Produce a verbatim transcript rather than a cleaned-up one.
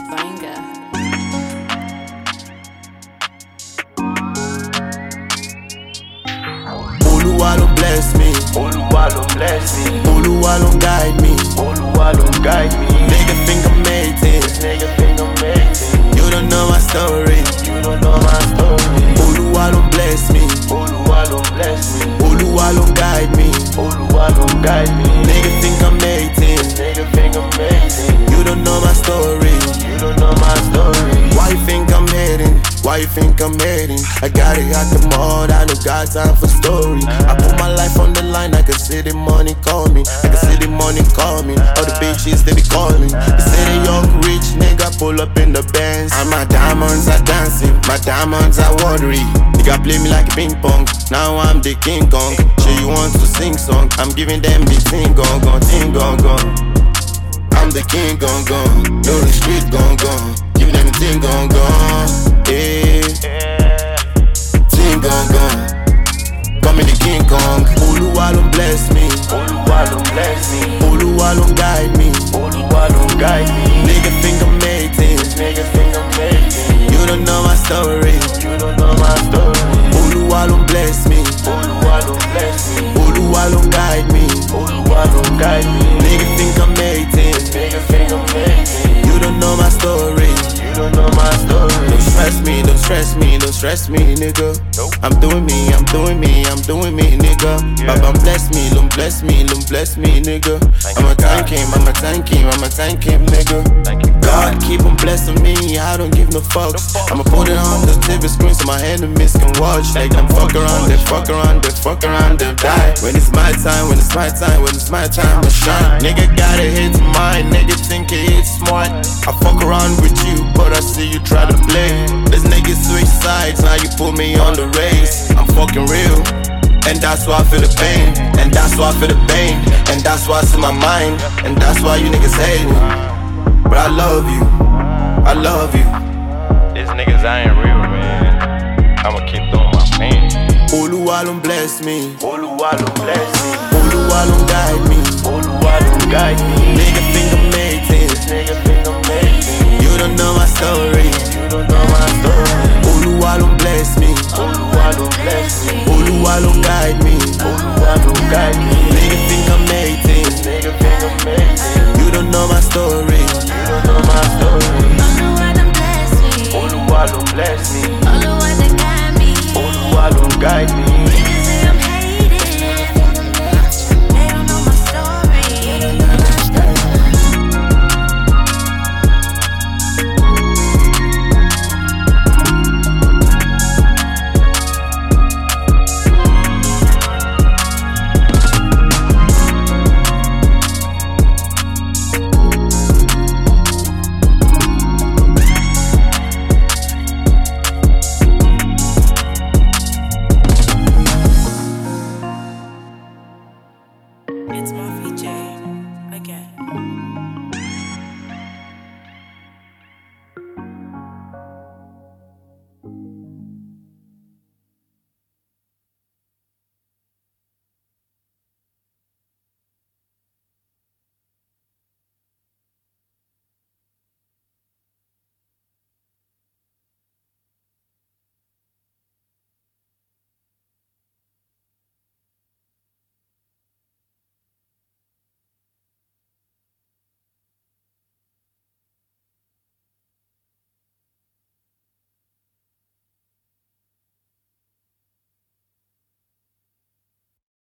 Banger. Oluwa ló bless me. Oluwa ló bless me. Oluwa ló guide me. Oluwa ló guide me. Nigga think I'm eighteen. This nigga think I'm amazing. You don't know my story. You don't know my story. Oluwa ló bless me. Oluwa ló bless me. Oluwa ló guide me. Oluwa ló guide me. Nigga think I'm eighteen. This nigga think I'm amazing. You don't know my story. You don't know my story. Why you think I'm hating? Why you think I'm hating? I got it at the mall, I don't got time for story. I put my life on the line, I can see the money call me. I can see the money call me. All the bitches they be calling. They say they young rich nigga pull up in the Benz. And my diamonds are dancing, my diamonds are watery. Nigga play me like ping pong, now I'm the King Kong. Sure you want to sing song, I'm giving them the ting gong gong, ting gong gong. I'm the king gong gong, know the street gong gong. Give them the ting gong gong, eh. Ting gong gong, call me the King Kong. Oluwa ló bless me. Oluwa ló bless me. Oluwa ló guide me. Oluwa ló guide me. Nigga think I'm eighteen. This nigga think I'm amazing. You don't know my story. You don't know my story. Oluwa ló bless me. Oluwa ló bless me. Oluwa ló guide me. Oluwa ló guide me. Nigga think I'm eighteen. This nigga think I'm amazing. You don't know my story. You don't know my story. Don't stress me, don't stress me, don't stress me, nigga. Nope. I'm doing me, I'm doing me, I'm doing me, nigga. Yeah. Baba bless me, don't bless me, don't bless me, nigga. Thank I'm you, a thank God. him, I'm a thank him, I'm a thank him, nigga. Thank you, God God. keep on blessing me, I don't give no fucks. No fucks. I'ma put it on the T V screen so my enemies can watch. Like them fuck around, they fuck around, they fuck around, they die. When it's my time, when it's my time, when it's my time to shine. Nigga got a hit mine, nigga think it's smart. I fuck around with you, but I see you try to play. This nigga switch sides, now you put me on the race. I'm fucking real, and that's why I feel the pain. And that's why I feel the pain. And that's why it's in my mind. And that's why you niggas hate me. But I love you, I love you. These niggas ain't real, man. I'ma keep doing my thing. Oluwa ló bless me. Oluwa ló bless me. Oluwa ló guide me. Oluwa ló guide me. Nigga think I'm eighteen. This nigga think I'm amazing. You don't know my story. You don't know my story. Oluwa ló bless me. Oluwa ló bless me. Oluwa ló guide me. Oluwa ló guide me. Nigga think I'm eighteen. This nigga think I'm amazing. You don't know my story. You don't know my story. Oluwa done bless me. Oluwa ló bless me. Oluwa done guide me. Oluwa ló guide me. Niggas say I'm hating. They don't know my story. They don't know my story. It's my